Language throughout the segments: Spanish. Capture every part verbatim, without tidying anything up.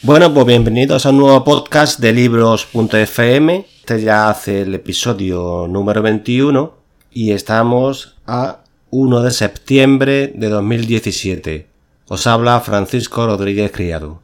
Bueno, pues bienvenidos a un nuevo podcast de libros punto efe eme. Este ya hace el episodio número veintiuno y estamos a uno de septiembre de dos mil diecisiete. Os habla Francisco Rodríguez Criado.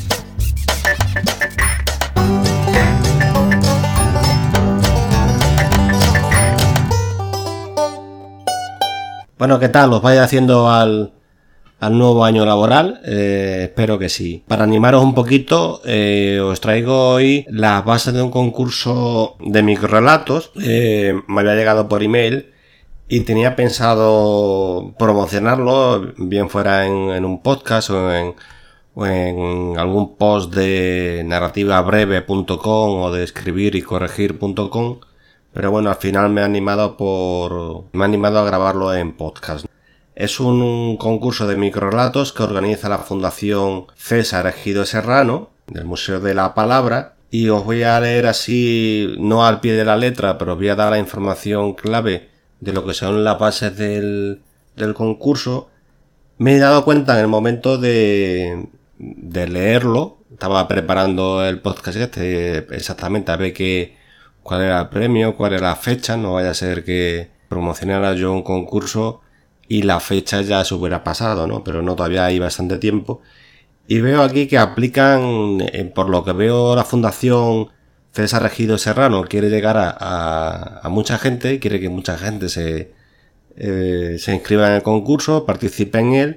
Bueno, ¿qué tal? ¿Os vais haciendo al, al nuevo año laboral? Eh, espero que sí. Para animaros un poquito, eh, os traigo hoy las bases de un concurso de microrelatos. Eh, me había llegado por email y tenía pensado promocionarlo, bien fuera en, en un podcast o en, o en algún post de narrativa breve punto com o de escribir y corregir punto com. Pero bueno, al final me he animado por me he animado a grabarlo en podcast. Es un concurso de microrelatos que organiza la Fundación César Ejido Serrano, del Museo de la Palabra, y os voy a leer así, no al pie de la letra, pero os voy a dar la información clave de lo que son las bases del, del concurso. Me he dado cuenta en el momento de, de leerlo, estaba preparando el podcast este exactamente a ver qué cuál era el premio, cuál era la fecha, no vaya a ser que promocionara yo un concurso y la fecha ya se hubiera pasado, ¿no? Pero no, todavía hay bastante tiempo. Y veo aquí que aplican, eh, por lo que veo, la Fundación César Ejido Serrano quiere llegar a, a, a mucha gente, quiere que mucha gente se, eh, se inscriba en el concurso, participe en él,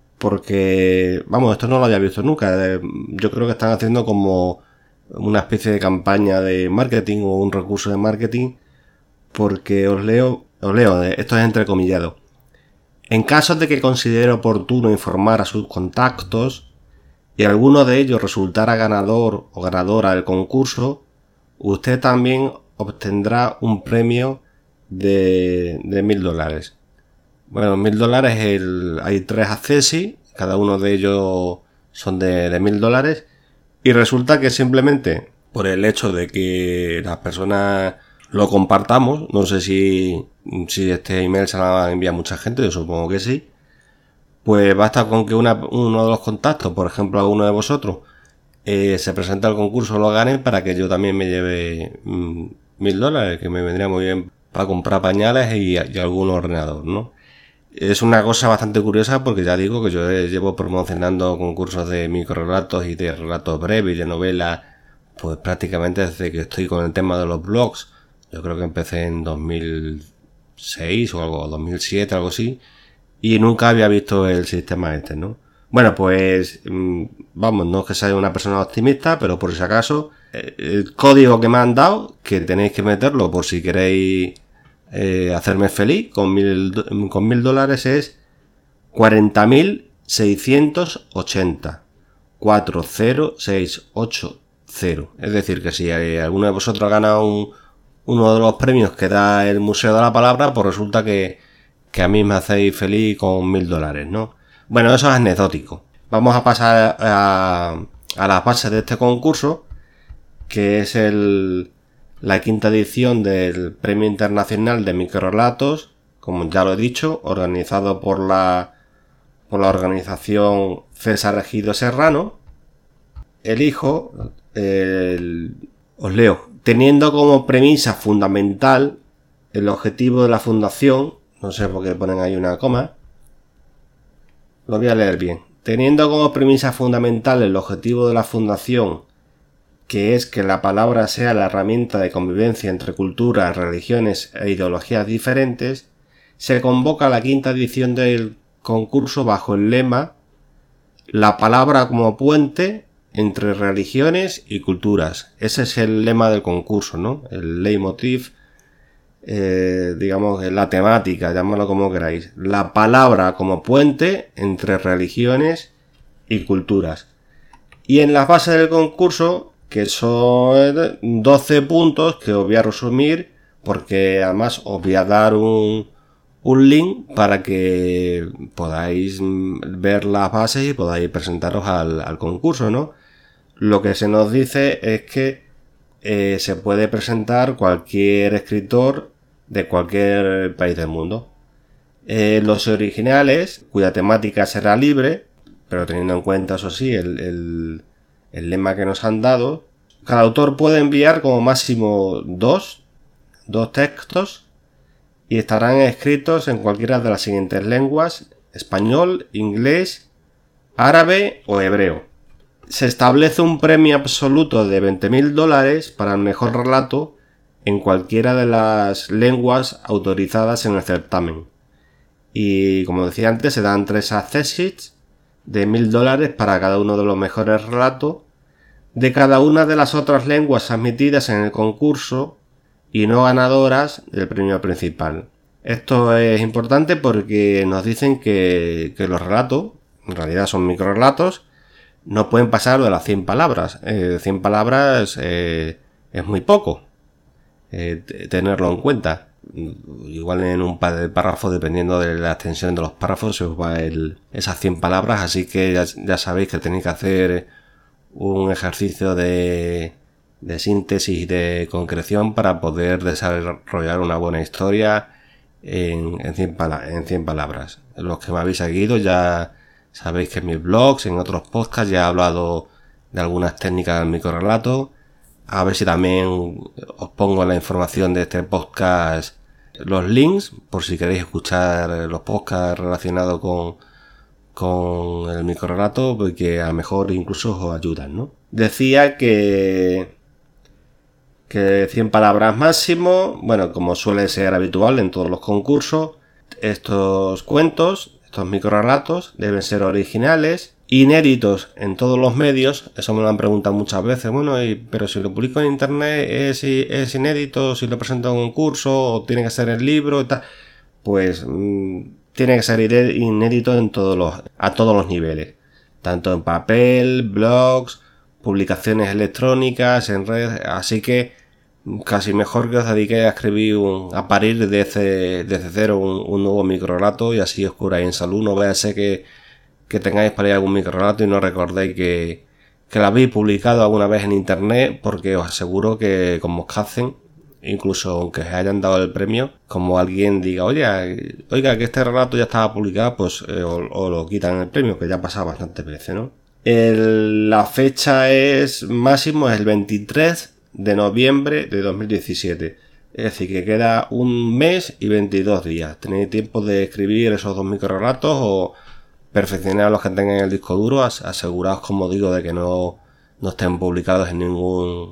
porque, vamos, esto no lo había visto nunca. Eh, yo creo que están haciendo como una especie de campaña de marketing o un recurso de marketing, porque os leo, os leo, esto es entrecomillado. En caso de que considere oportuno informar a sus contactos y alguno de ellos resultara ganador o ganadora del concurso, usted también obtendrá un premio de de mil dólares. Bueno, mil dólares, el, hay tres accesos, cada uno de ellos son de de mil dólares. Y resulta que simplemente por el hecho de que las personas lo compartamos, no sé si, si este email se lo va a enviar mucha gente, yo supongo que sí, pues basta con que una, uno de los contactos, por ejemplo alguno de vosotros, eh, se presente al concurso o lo gane para que yo también me lleve mmm, mil dólares, que me vendría muy bien para comprar pañales y, y algún ordenador, ¿no? Es una cosa bastante curiosa porque ya digo que yo llevo promocionando concursos de microrelatos y de relatos breves y de novelas pues prácticamente desde que estoy con el tema de los blogs. Yo creo que empecé en dos mil seis o algo, dos mil siete, algo así, y nunca había visto el sistema este, ¿no? Bueno, pues vamos, no es que sea una persona optimista, pero por si acaso, el código que me han dado, que tenéis que meterlo por si queréis Eh, hacerme feliz con mil con mil dólares, es cuarenta mil seiscientos ochenta cuatro cero seis ocho cero. Es decir, que si alguno de vosotros gana un, uno de los premios que da el Museo de la Palabra, pues resulta que, que a mí me hacéis feliz con mil dólares, ¿no? Bueno, eso es anecdótico. Vamos a pasar a, a las bases de este concurso, que es el la quinta edición del Premio Internacional de Microrelatos, como ya lo he dicho, organizado por la por la organización César Ejido Serrano. Elijo, el, os leo, teniendo como premisa fundamental el objetivo de la fundación, no sé por qué ponen ahí una coma, lo voy a leer bien, teniendo como premisa fundamental el objetivo de la fundación, que es que la palabra sea la herramienta de convivencia entre culturas, religiones e ideologías diferentes, se convoca la quinta edición del concurso bajo el lema La palabra como puente entre religiones y culturas. Ese es el lema del concurso, ¿no? El leitmotiv, eh, digamos, la temática, llamadlo como queráis. La palabra como puente entre religiones y culturas. Y en las bases del concurso, que son doce puntos que os voy a resumir, porque además os voy a dar un, un link para que podáis ver las bases y podáis presentaros al, al concurso, ¿no? Lo que se nos dice es que eh, se puede presentar cualquier escritor de cualquier país del mundo. Eh, los originales, cuya temática será libre, pero teniendo en cuenta, eso sí, el, el el lema que nos han dado. Cada autor puede enviar como máximo dos, dos textos y estarán escritos en cualquiera de las siguientes lenguas: español, inglés, árabe o hebreo. Se establece un premio absoluto de veinte mil dólares para el mejor relato en cualquiera de las lenguas autorizadas en el certamen. Y como decía antes, se dan tres accessits de mil dólares para cada uno de los mejores relatos de cada una de las otras lenguas admitidas en el concurso y no ganadoras del premio principal. Esto es importante porque nos dicen que, que los relatos, en realidad son microrelatos, no pueden pasar de las cien palabras. Eh, cien palabras eh, es muy poco, eh, tenerlo en cuenta. Igual en un par de párrafos, dependiendo de la extensión de los párrafos, se os va el, esas cien palabras, así que ya, ya sabéis que tenéis que hacer un ejercicio de, de síntesis y de concreción para poder desarrollar una buena historia en, en, cien pala- en cien palabras. Los que me habéis seguido ya sabéis que en mis blogs, en otros podcasts, ya he hablado de algunas técnicas del microrelato. A ver si también os pongo en la información de este podcast los links, por si queréis escuchar los podcasts relacionados con, con el microrelato, porque a lo mejor incluso os ayudan, ¿no? Decía que, que cien palabras máximo, bueno, como suele ser habitual en todos los concursos, estos cuentos, estos microrelatos deben ser originales, inéditos en todos los medios. Eso me lo han preguntado muchas veces. Bueno, y, pero si lo publico en internet es, es inédito, si lo presento en un curso, o tiene que ser el libro y tal. Pues mmm, tiene que ser inédito en todos los, a todos los niveles, tanto en papel, blogs, publicaciones electrónicas, en redes. Así que casi mejor que os dediquéis a escribir un, a parir desde, desde cero un, un nuevo microrelato, y así os curáis en salud. No vaya a ser que que tengáis para ir algún microrelato y no recordéis que, que lo habéis publicado alguna vez en internet, porque os aseguro que como os hacen, incluso aunque os hayan dado el premio, como alguien diga, oye, oiga, que este relato ya estaba publicado, pues eh, o, o lo quitan el premio, que ya ha pasado bastantes veces, ¿no? El, la fecha es máximo, es el veintitrés de noviembre de dos mil diecisiete. Es decir, que queda un mes y veintidós días. Tenéis tiempo de escribir esos dos microrelatos o perfeccionar los que tengan en el disco duro. Aseguraos, como digo, de que no, no estén publicados en ningún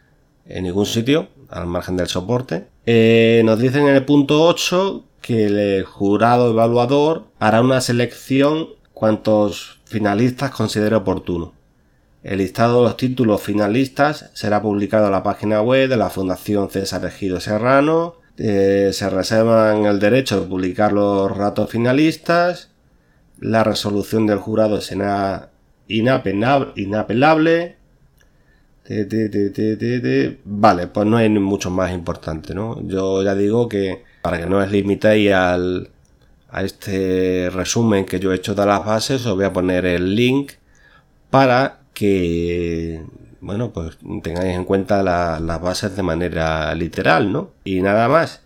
en ningún sitio, al margen del soporte. Eh, nos dicen en el punto ocho que el jurado evaluador hará una selección cuantos finalistas considere oportuno. El listado de los títulos finalistas será publicado en la página web de la Fundación César Ejido Serrano. Eh, se reservan el derecho de publicar los relatos finalistas. La resolución del jurado será inapelable. inapelable. Te, te, te, te, te, te. Vale, pues no hay mucho más importante, ¿no? Yo ya digo que para que no os limitéis al, a este resumen que yo he hecho de las bases, os voy a poner el link para que, bueno, pues tengáis en cuenta la, las bases de manera literal, ¿no? Y nada más.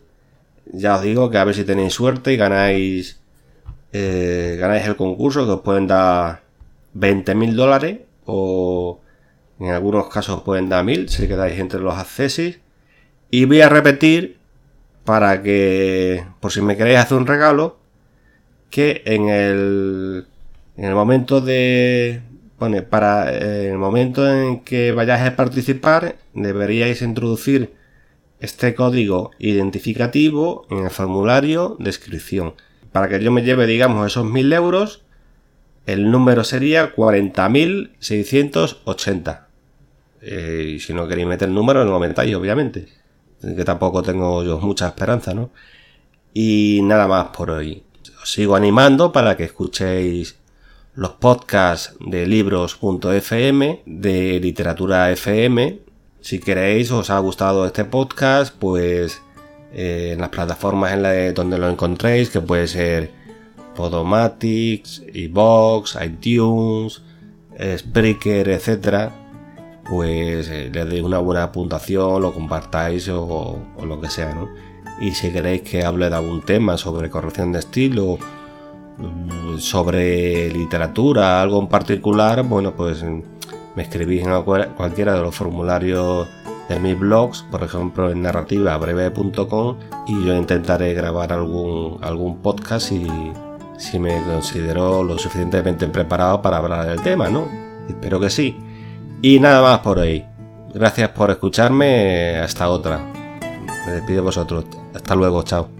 Ya os digo que a ver si tenéis suerte y ganáis Eh, ganáis el concurso, que os pueden dar veinte mil dólares, o en algunos casos os pueden dar mil si quedáis entre los accesis. Y voy a repetir, para que, por si me queréis hacer un regalo, que en el en el momento de pone para en el momento en que vayáis a participar, deberíais introducir este código identificativo en el formulario de inscripción. Para que yo me lleve, digamos, esos mil euros, el número sería cuarenta mil seiscientos ochenta. Eh, y si no queréis meter el número, no lo metáis, obviamente. Que tampoco tengo yo mucha esperanza, ¿no? Y nada más por hoy. Os sigo animando para que escuchéis los podcasts de libros punto efe eme, de literatura efe eme. Si queréis, os ha gustado este podcast, pues Eh, en las plataformas en la de donde lo encontréis, que puede ser Podomatic, iVoox, iTunes, Spreaker, etcétera, pues eh, le deis una buena puntuación, lo compartáis o, o lo que sea, ¿no? Y si queréis que hable de algún tema sobre corrección de estilo, sobre literatura, algo en particular, bueno, pues me escribís en cualquiera de los formularios de mis blogs, por ejemplo en narrativa breve punto com, y yo intentaré grabar algún, algún podcast si, si me considero lo suficientemente preparado para hablar del tema, ¿no? Espero que sí. Y nada más por hoy. Gracias por escucharme. Hasta otra. Me despido de vosotros. Hasta luego. Chao.